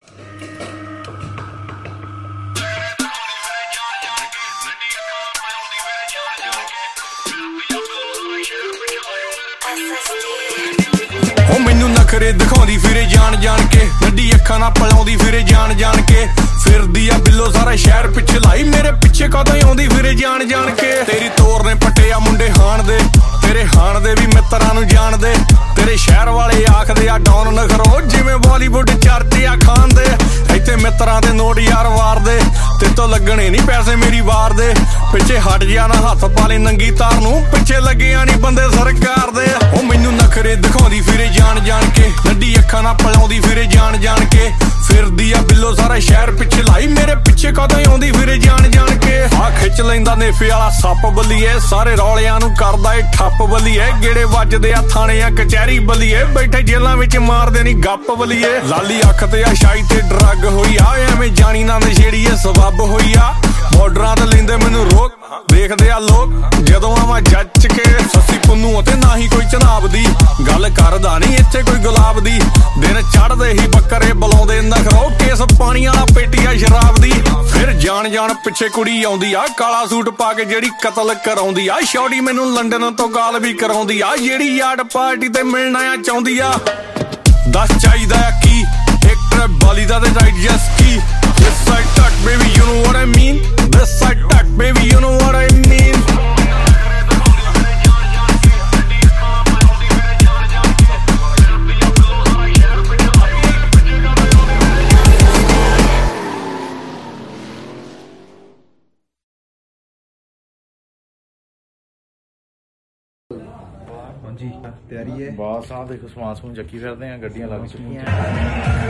ਮੈਨੂੰ ਨਖਰੇ ਦਿਖਾਉਂਦੀ ਫਿਰੇ ਜਾਣ ਜਾਣ ਕੇ, ਨੱਡੀ ਅੱਖਾਂ ਨਾਲ ਪਲਾਉਂਦੀ ਫਿਰੇ ਜਾਣ ਜਾਣ ਕੇ, ਫਿਰਦੀ ਆ ਬਿੱਲੋ ਸਾਰਾ ਸ਼ਹਿਰ ਪਿੱਛੇ ਲਾਈ, ਮੇਰੇ ਪਿੱਛੇ ਕਦੋਂ ਆਉਂਦੀ ਫਿਰੇ ਜਾਣ ਜਾਣ ਕੇ। ਤੇਰੀ ਤੋਰ ਨੇ ਪੱਟੇ ਆ ਮੁੰਡੇ ਹਾਣ ਦੇ, ਤੇਰੇ ਹਾਣ ਦੇ ਵੀ ਮਿੱਤਰਾਂ ਨੂੰ ਜਾਣਦੇ, ਤੇਰੇ ਸ਼ਹਿਰ ਵਾਲੇ ਆਖਦੇ ਆ ਡੌਨ ਨਖਰੋ, ਜਿਵੇਂ ਬਾਲੀਵੁੱਡ ਚਰਚੇ ਆ ਖਾਨ ਦੇ। ਇੱਥੇ ਮਿੱਤਰਾਂ ਦੇ ਨੋਟ ਯਾਰ ਵਾਰਦੇ, ਤੇਤੋਂ ਲੱਗਣੇ ਨਹੀਂ ਪੈਸੇ ਮੇਰੀ ਵਾਰ ਦੇ, ਪਿੱਛੇ ਹਟ ਜਾ ਨਾ ਹੱਥ ਪਾ ਲੈ ਨੰਗੀ ਤਾਰ ਨੂੰ, ਪਿੱਛੇ ਲੱਗਿਆ ਨਹੀਂ ਬੰਦੇ ਸਰਕਾਰ ਦੇ। ਉਹ ਮੈਨੂੰ ਨਖਰੇ ਦਿਖਾਉਂਦੀ ਫਿਰੇ ਜਾਣ ਜਾਣ ਕੇ, ਨੱਡੀ ਅੱਖਾਂ ਨਾਲ ਪਲਾਉਂਦੀ ਫਿਰੇ ਜਾਣ ਜਾਣ ਕੇ, ਫਿਰਦੀ ਆ ਬਿੱਲੋ ਸਾਰਾ ਸ਼ਹਿਰ ਪਿੱਛੇ ਲਾਈ, ਮੇਰੇ ਪਿੱਛੇ ਕਦੋਂ ਆਉਂਦੀ ਫਿਰੇ ਜਾਣ ਜਾਣ ਕੇ। ਆ ਖਿੱਚ ਲੈਂਦਾ ਨੇਫੇ ਵਾਲਾ ਸੱਪ ਬੱਲੀਏ, ਸਾਰੇ ਰੌਲਿਆਂ ਨੂੰ ਕਰਦਾ ਏ ਠੱਪ ਬੱਲੀਏ, ਗੇੜੇ ਵੱਜਦੇ ਆ ਥਾਣੇ ਆ ਕਚਹਿਰੀ ਬੱਲੀਏ, ਬੈਠੇ ਜੇਲਾਂ ਵਿੱਚ ਮਾਰਦੇ ਨਹੀਂ ਗੱਪ ਬੱਲੀਏ। ਲਾਲੀ ਅੱਖ ਤੇ ਆ ਸ਼ਾਈ ਤੇ ਡਰੱਗ ਹੋਈ ਆ, ਐਵੇਂ ਜਾਣੀ ਨਾ ਨਸ਼ੇੜੀਏ ਸਬੱਬ ਹੋਈ ਆ, ਬਾਰਡਰਾਂ ਤੇ ਲੈਂਦੇ ਮੈਨੂੰ ਰੋਕ, ਦੇਖਦੇ ਆ ਲੋਕ ਜਦੋਂ ਆਵਾਂ ਜੱਜ ਕੇ। ਸੱਸੀ ਪੁੰਨੂ ਅਤੇ ਨਾ ਹੀ ਕੋਈ ਚਨਾਬ ਦੀ, ਗੱਲ ਕਰਦਾ ਨਹੀਂ ਇੱਥੇ ਕੋਈ ਗੁਲਾਬ ਦੀ, ਦਿਨ ਚੜ੍ਹਦੇ ਹੀ ਬੱਕਰੇ ਬੁਲਾਉਂਦੇ ਨਖਰੋ, ਕੇਸ ਪਾਣੀ ਵਾਲਾ ਪੇਟੀ ਆ ਸ਼ਰਾਬ ਦੀ। ਫਿਰ ਜਾਣ ਜਾਣ ਪਿੱਛੇ ਕੁੜੀ ਆਉਂਦੀ ਆ, ਕਾਲਾ ਸੂਟ ਪਾ ਕੇ ਜਿਹੜੀ ਕਤਲ ਕਰਾਉਂਦੀ ਆ, ਸ਼ੌੜੀ ਮੈਨੂੰ ਲੰਡਨ ਤੋਂ ਗਾਲ ਵੀ ਕਰਾਉਂਦੀ ਆ, ਜਿਹੜੀ ਯਾਰਡ ਪਾਰਟੀ ਤੇ ਮਿਲਣਾ ਆ ਚਾਹੁੰਦੀ ਆ। ਦੱਸ ਚਾਹੀਦਾ ਆ ਕੀ ਇੱਕ ਟ੍ਰਿਪ ਬਾਲੀ ਦਾ ਤੇ ਰਾਈਟ ਜਸ ਕੀ, this side touch baby you know what I mean, this side touch baby you know what I mean। जी तैयारी है, बस आ देखो समान समून चक्की फिरदे हैं, गड्डियां लग चुकियां।